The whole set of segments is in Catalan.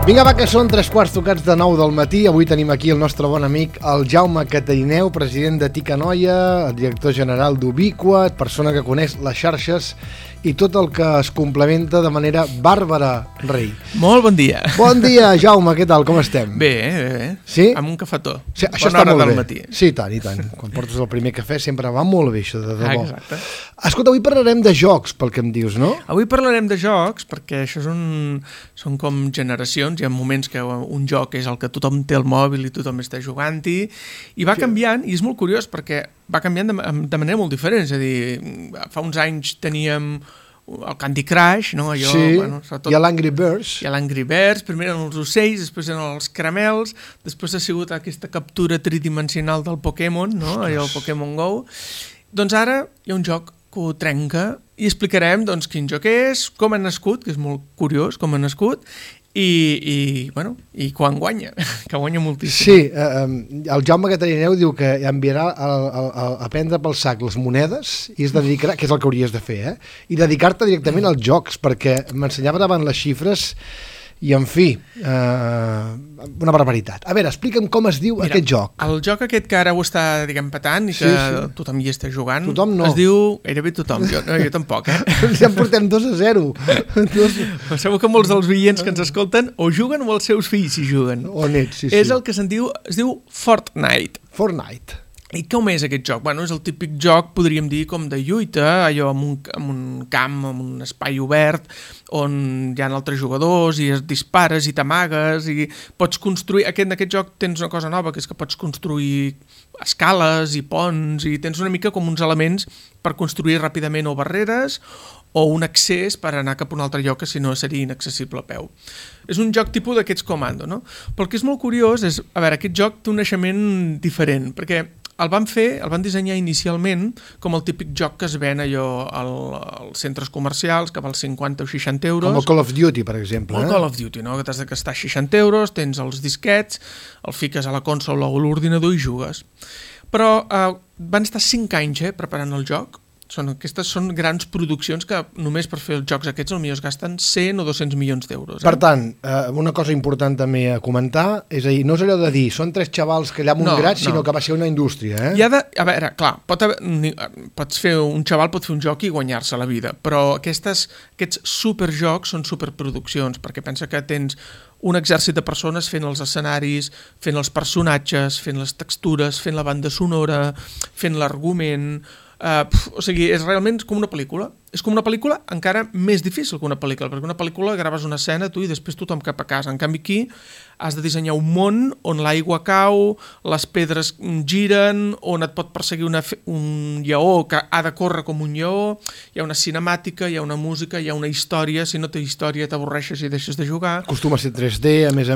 Vinga, va, que són 9:15 del matí. Avui tenim aquí el nostre bon amic, el Jaume Catarineu, president de Tica Noia, director general d'Ubiqua, persona que coneix les xarxes i tot el que es complementa de manera Bàrbara Rei. Molt bon dia. Bon dia, Jaume, què tal, com estem? Bé. Sí? Amb un cafetó. Sí, això Bona està hora molt del bé. matí. Sí, i tant. Quan portes el primer cafè sempre va molt bé, això, de debò. Exacte. Escolta, avui parlarem de jocs, pel que em dius, no? Avui parlarem de jocs, perquè això són com generacions. Hi ha moments que un joc és el que tothom té al mòbil i tothom està jugant-hi, i va canviant, i és molt curiós perquè va canviant de manera molt diferent. És a dir, fa uns anys teníem el Candy Crush, no? Allò, Sí, sobretot, i l'Angry Birds. hi ha l'Angry Birds, primer eren els ocells, després eren els caramels, després ha sigut aquesta captura tridimensional del Pokémon, no? Allò, el Pokémon Go. Doncs ara hi ha un joc que ho trenca i explicarem doncs, quin joc és, com ha nascut, que és molt curiós com ha nascut, i quan guanya, que guanya moltíssim. Sí, el Jaume Catarineu diu que enviarà a prendre pel sac les monedes i es dedicarà, que és el que hauries de fer, i dedicar-te directament als jocs, perquè m'ensenyava davant les xifres i, en fi, una barbaritat. A veure, explica'm com es diu aquest joc. El joc aquest que ara ho està, diguem, patant i que tothom hi està jugant, Tothom no. es diu gairebé tothom, jo tampoc, Ja en portem 2-0. Segur que molts dels oients que ens escolten o juguen o els seus fills hi juguen. O nets, sí. És el que es diu Fortnite. Fortnite. I com és aquest joc? Bueno, és el típic joc, podríem dir, com de lluita, allò amb un camp, amb un espai obert, on hi ha altres jugadors i es dispares i t'amagues i pots construir... En aquest joc tens una cosa nova, que és que pots construir escales i ponts i tens una mica com uns elements per construir ràpidament o barreres o un accés per anar cap a un altre lloc que si no seria inaccessible a peu. És un joc tipus d'aquests comando, no? Però el que és molt curiós és, a veure, aquest joc té un naixement diferent, perquè el van dissenyar inicialment com el típic joc que es ven allò als centres comercials, que val 50 o 60 euros. Com el Call of Duty, per exemple. El Call of Duty, no? Que t'has de gastar 60 euros, tens els disquets, el fiques a la consola o a l'ordinador i jugues. Però van estar 5 anys preparant el joc. Aquestes són grans produccions que només per fer els jocs aquests potser es gasten 100 o 200 milions d'euros. Per tant, una cosa important també a comentar, és a dir, no és allò de dir, són 3 xavals que allà amb un grat, sinó que va ser una indústria, A veure, clar, un xaval pot fer un joc i guanyar-se la vida, però aquests superjocs són superproduccions, perquè pensa que tens un exèrcit de persones fent els escenaris, fent els personatges, fent les textures, fent la banda sonora, fent l'argument... o sigui, és realment com una pel·lícula. És com una pel·lícula encara més difícil que una pel·lícula, perquè una pel·lícula graves una escena tu i després tothom cap a casa. En canvi aquí has de dissenyar un món on l'aigua cau, les pedres giren, on et pot perseguir un lleó que ha de córrer com un lleó, hi ha una cinemàtica, hi ha una música, hi ha una història. Si no té història t'avorreixes i deixes de jugar. Acostuma a ser 3D, a més.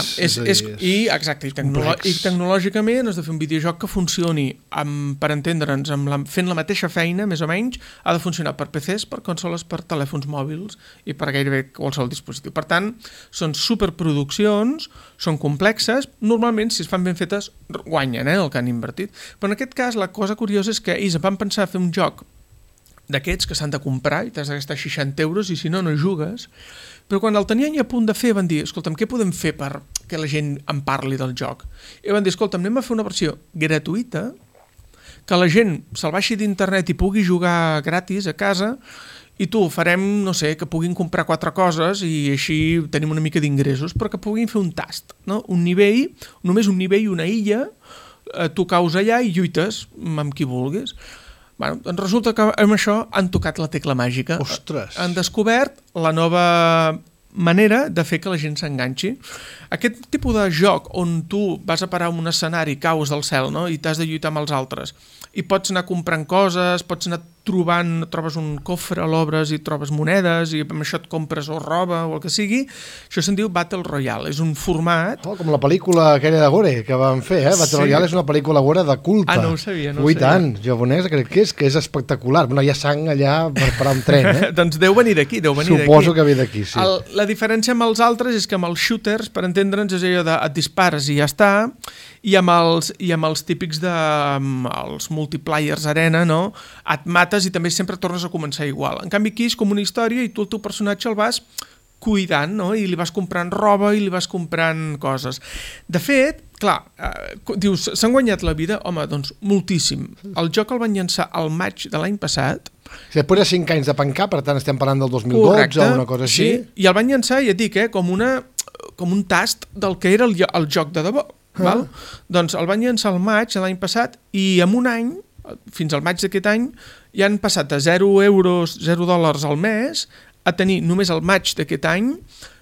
Exacte, i tecnològicament has de fer un videojoc que funcioni, per entendre'ns, fent la mateixa feina, més o menys, ha de funcionar per PCs, per consoles, per telèfons mòbils i per gairebé qualsevol dispositiu. Per tant, són superproduccions, són complexes, normalment, si es fan ben fetes, guanyen el que han invertit. Però en aquest cas, la cosa curiosa és que ells van pensar fer un joc d'aquests que s'han de comprar i t'has de gastar 60 euros i si no, no jugues. Però quan el tenien ja a punt de fer, van dir, escolta'm, què podem fer per que la gent en parli del joc? I van dir, escolta'm, anem a fer una versió gratuïta que la gent se'l baixi d'internet i pugui jugar gratis a casa i farem, no sé, que puguin comprar 4 coses i així tenim una mica d'ingressos, però que puguin fer un tast, no? Un nivell, només un nivell, una illa, tu caus allà i lluites amb qui vulguis. Bueno, doncs resulta que amb això han tocat la tecla màgica. Ostres! Han descobert la nova manera de fer que la gent s'enganxi. Aquest tipus de joc on tu vas a parar un escenari, caus del cel, no? I t'has de lluitar amb els altres i pots anar comprant coses, pots anar trobes un cofre, l'obres i trobes monedes i amb això et compres o roba o el que sigui, això se'n diu Battle Royale. És un format... com la pel·lícula aquella de Gore que van fer, Battle Royale és una pel·lícula Gore de culte. No ho sabia, Ui, tant, japonès, crec que és espectacular. Bueno, hi ha sang allà per parar un tren, Doncs deu venir d'aquí, Suposo que ve d'aquí, sí. La diferència amb els altres és que amb els shooters, per entendre'ns, és allò de et dispares i ja està, i amb els típics els multiplayers arena, no? Et mates i també sempre tornes a començar igual. En canvi aquí és com una història i tu el teu personatge el vas cuidant, no? I li vas comprant roba i li vas comprant coses. De fet, clar, dius, s'han guanyat la vida? Home, doncs moltíssim. El joc el van llançar al maig de l'any passat. Després de 5 anys de pencar, per tant estem parlant del 2012 correcte, o una cosa així. Sí, i el van llançar, ja et dic, com un tast del que era el joc de debò. Val? Doncs el van llançar al maig de l'any passat i en un any, fins al maig d'aquest any, ja han passat de 0 euros, 0 dòlars al mes a tenir només al maig d'aquest any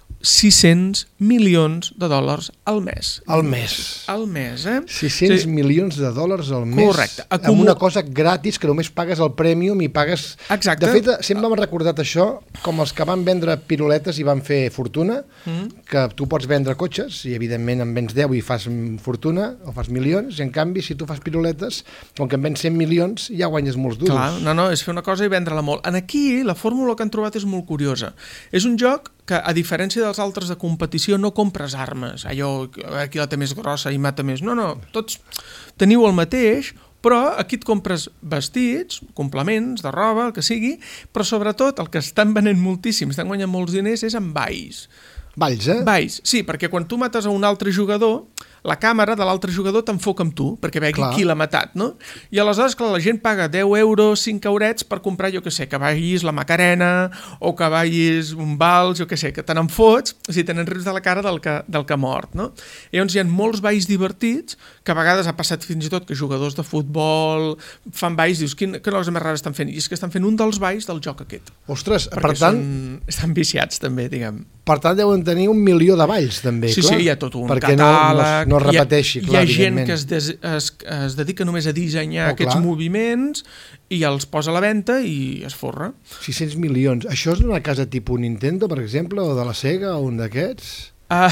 600 milions de dòlars al mes. Al mes. Al mes, 600 milions de dòlars al mes. Correcte. Amb una cosa gratis que només pagues el Premium i pagues... Exacte. De fet, sempre m'ha recordat això com els que van vendre piruletes i van fer fortuna, que tu pots vendre cotxes i evidentment en vens 10 i fas fortuna o fas milions, i en canvi si tu fas piruletes, com que en vens 100 milions ja guanyes molts duros. Clar, no, és fer una cosa i vendre-la molt. En aquí la fórmula que han trobat és molt curiosa. És un joc que, a diferència dels altres de competició, no compres armes, allò, aquí la té més grossa i mata més. No, tots teniu el mateix, però aquí et compres vestits, complements de roba, el que sigui, però sobretot el que estan venent moltíssim, estan guanyant molts diners, és amb valls. Valls, Valls, sí, perquè quan tu mates a un altre jugador, la càmera de l'altre jugador t'enfoca amb tu, perquè vegi qui l'ha matat, no? I aleshores, clar, la gent paga 10 euros, 5 eurets per comprar, jo què sé, que vagis la Macarena o que vagis un vals, jo què sé, que te n'en fots, si tenen rius de la cara del que ha mort, no? I llavors hi ha molts balls divertits, que a vegades ha passat fins i tot que jugadors de futbol fan balls, dius, quina cosa més rara estan fent? I és que estan fent un dels balls del joc aquest. Ostres, per tant... Estan viciats, també, diguem. Per tant, deuen tenir 1 milió de balls, també, clar. Sí, hi ha tot un perquè catàleg. No es repeteixi, clar, hi ha gent que es dedica només a dissenyar aquests moviments i els posa a la venda i es forra. 600 milions. Això és d'una casa tipus Nintendo, per exemple, o de la Sega, o un d'aquests?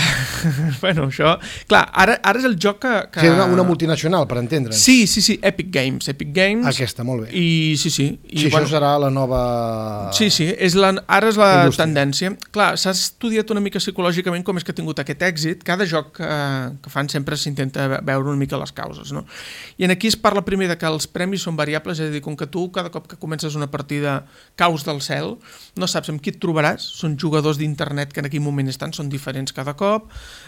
Bueno, això... Clar, ara és el joc que... Sí, una multinacional, per entendre'ns. Sí, Epic Games. Aquesta, molt bé. I sí. I això serà la nova... Sí, ara és la tendència. Clar, s'ha estudiat una mica psicològicament com és que ha tingut aquest èxit. Cada joc que fan sempre s'intenta veure una mica les causes, no? I aquí es parla primer de que els premis són variables, és a dir, com que tu cada cop que comences una partida caus del cel, no saps amb qui et trobaràs, són jugadors d'internet que en aquell moment són diferents cada cop,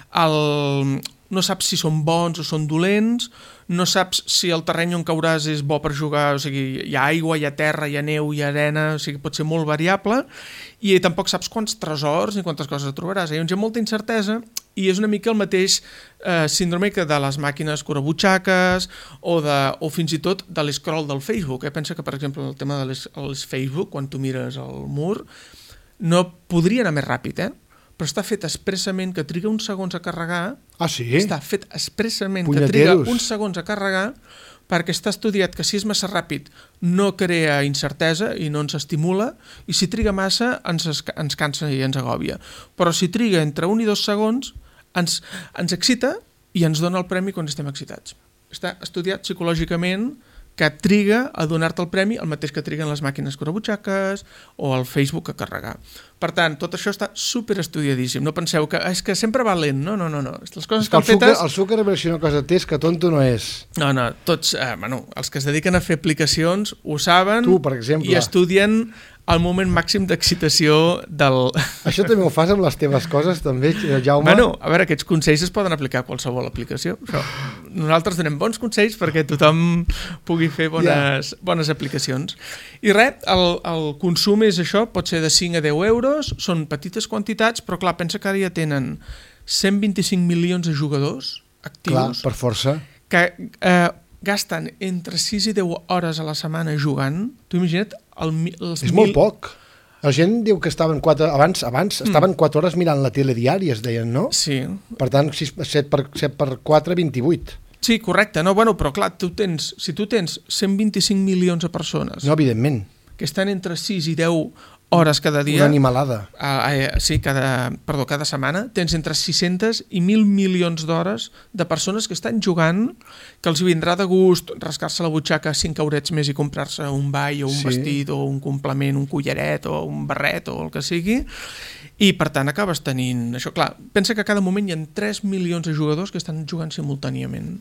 no saps si són bons o són dolents, no saps si el terreny on cauràs és bo per jugar, o sigui, hi ha aigua, hi ha terra, hi ha neu, hi ha arena, o sigui, pot ser molt variable, i tampoc saps quants tresors ni quantes coses trobaràs. Llavors hi ha molta incertesa i és una mica el mateix síndrome que de les màquines curabutxaques o fins i tot de l'escroll del Facebook. Pensa que, per exemple, el tema de les Facebook, quan tu mires el mur, no podria anar més ràpid, però està fet expressament que triga uns segons a carregar. Ah, sí? Està fet expressament que triga uns segons a carregar perquè està estudiat que si és massa ràpid no crea incertesa i no ens estimula, i si triga massa ens cansa i ens agòbia. Però si triga entre 1 i 2 segons ens excita i ens dona el premi quan estem excitats. Està estudiat psicològicament que triga a donar-te el premi el mateix que triguen les màquines curabutxaques o el Facebook a carregar. Per tant, tot això està superestudiadíssim. No penseu que és que sempre va lent. No. Les coses que han fetes... El Zuckerberg, si una cosa té, és que tonto no és. No, tots, els que es dediquen a fer aplicacions ho saben. Tu, per exemple. I estudien el moment màxim d'excitació del... Això també ho fas amb les teves coses, també, Jaume? Bueno, a veure, aquests consells es poden aplicar a qualsevol aplicació. Però nosaltres donem bons consells perquè tothom pugui fer bones aplicacions. I res, el consum és això, pot ser de 5 a 10 euros, són petites quantitats, però clar, pensa que ara ja tenen 125 milions de jugadors actius. Clar, per força. Que gasten entre 6 i 10 hores a la setmana jugant. Tu imagina't... És molt poc. La gent diu que estaven abans estaven 4 hores mirant la tele diària, es deien, no? Sí. Per tant, 7 per 4, 28. Sí, correcte. No, bueno, però clar, si tu tens 125 milions de persones... No, evidentment. Que estan entre 6 i 10 hores cada dia... Una animalada. Sí, cada setmana. Tens entre 600 i 1.000 milions d'hores de persones que estan jugant, que els vindrà de gust rascar-se la butxaca 5 eurets més i comprar-se un ball o un vestit o un complement, un collaret o un barret o el que sigui, i per tant acabes tenint això. Clar, pensa que a cada moment hi ha 3 milions de jugadors que estan jugant simultàniament.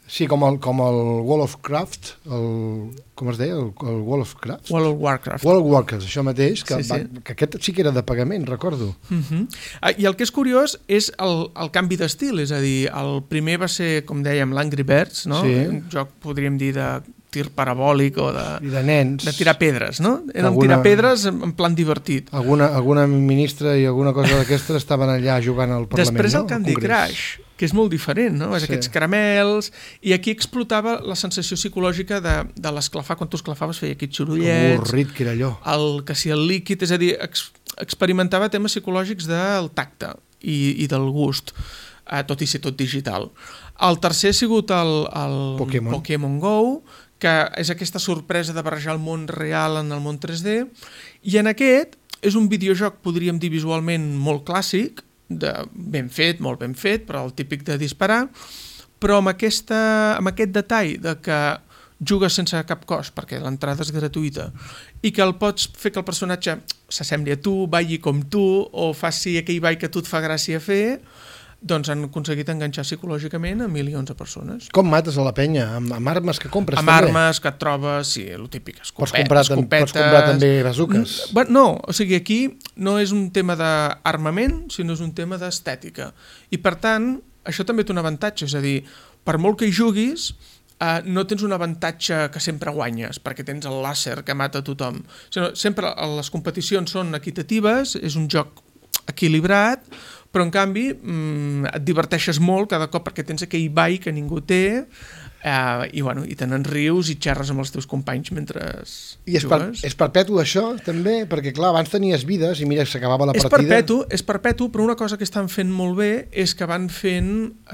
Sí, com el World of Craft, com es deia? El World of Craft? World of Warcraft. World of Warcraft, això mateix, que aquest sí que era de pagament, recordo. I el que és curiós és el canvi d'estil, és a dir, el primer va ser, com dèiem, l'Angry Birds, no? Un joc, podríem dir, de tir parabòlic o de nens. De tirar pedres, no? Eren tirar pedres en plan divertit. Alguna ministra i alguna cosa d'aquestes estaven allà jugant al Parlament, Després el Candy Crush, que és molt diferent, no? És aquests caramels, i aquí explotava la sensació psicològica de l'esclafar, quan tu esclafaves feia aquests sorollets. Avorrit que era allò. Que si el líquid, és a dir, experimentava temes psicològics del tacte i del gust, tot i ser tot digital. El tercer ha sigut el Pokémon Go, que és aquesta sorpresa de barrejar el món real en el món 3D, i en aquest és un videojoc, podríem dir visualment, molt clàssic, molt ben fet, però el típic de disparar, però amb aquest detall de que jugues sense cap cost, perquè l'entrada és gratuïta, i que el pots fer que el personatge s'assembli a tu, balli com tu, o faci aquell ball que a tu et fa gràcia fer, doncs han aconseguit enganxar psicològicament a milions de persones. Com mates a la penya? Amb armes que compres també? Amb armes que et trobes, sí, el típic, escopetes. Pots comprar també bazuques? No, o sigui, aquí no és un tema d'armament, sinó és un tema d'estètica. I per tant, això també té un avantatge, és a dir, per molt que hi juguis, no tens un avantatge que sempre guanyes, perquè tens el làser que mata tothom. Sempre les competicions són equitatives, és un joc equilibrat, però en canvi et diverteixes molt cada cop perquè tens aquell ball que ningú té i te n'enrius i xerres amb els teus companys mentre jugues. És perpetu això també? Perquè clar, abans tenies vides i mira, s'acabava la partida. És perpetu, però una cosa que estan fent molt bé és que van fent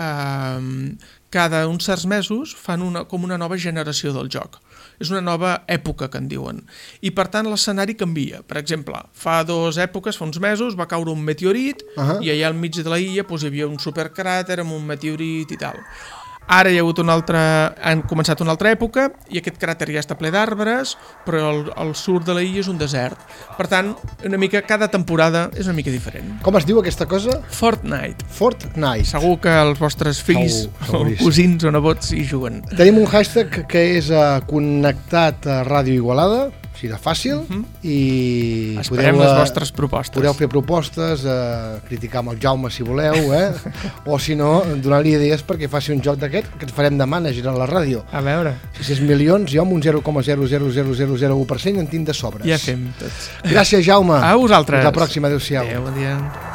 cada uns certs mesos fan com una nova generació del joc. És una nova època, que en diuen. I, per tant, l'escenari canvia. Per exemple, fa 2 èpoques, fa uns mesos, va caure un meteorit i allà al mig de la illa hi havia un supercràter amb un meteorit i tal. Ara hi ha hagut han començat una altra època i aquest cràter ja està ple d'arbres, però el sud de la illa és un desert. Per tant, cada temporada és una mica diferent. Com es diu aquesta cosa? Fortnite. Segur que els vostres fills o cosins o nebots hi juguen. Tenim un hashtag que és connectat a Ràdio Igualada, així de fàcil, i esperem les vostres propostes. Podeu fer propostes, criticar amb el Jaume si voleu, o si no, donar-li idees perquè faci un joc d'aquest que et farem de manager a la ràdio. A veure. 600 milions, jo amb un 0,00001% en tinc de sobres. Ja fem tots. Gràcies, Jaume. A vosaltres. Fins la pròxima, adéu-siau. Adéu, bon dia.